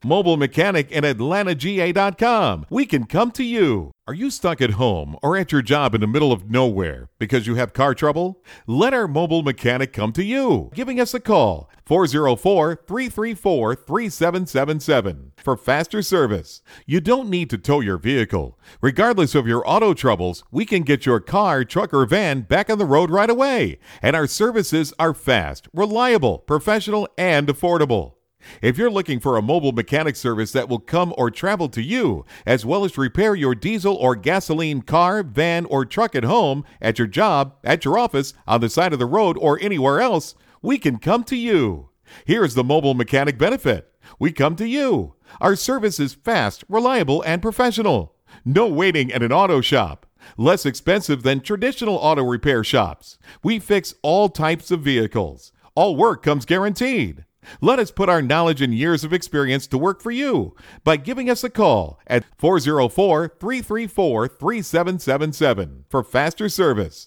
Mobile Mechanic and AtlantaGA.com. We can come to you. Are you stuck at home or at your job in the middle of nowhere because you have car trouble? Let our mobile mechanic come to you. Giving us a call, 404-334-3777 for faster service. You don't need to tow your vehicle. Regardless of your auto troubles, we can get your car, truck, or van back on the road right away. And our services are fast, reliable, professional, and affordable. If you're looking for a mobile mechanic service that will come or travel to you, as well as repair your diesel or gasoline car, van, or truck at home, at your job, at your office, on the side of the road, or anywhere else, we can come to you. Here's the mobile mechanic benefit. We come to you. Our service is fast, reliable, and professional. No waiting at an auto shop. Less expensive than traditional auto repair shops. We fix all types of vehicles. All work comes guaranteed. Let us put our knowledge and years of experience to work for you by giving us a call at 404-334-3777 for faster service.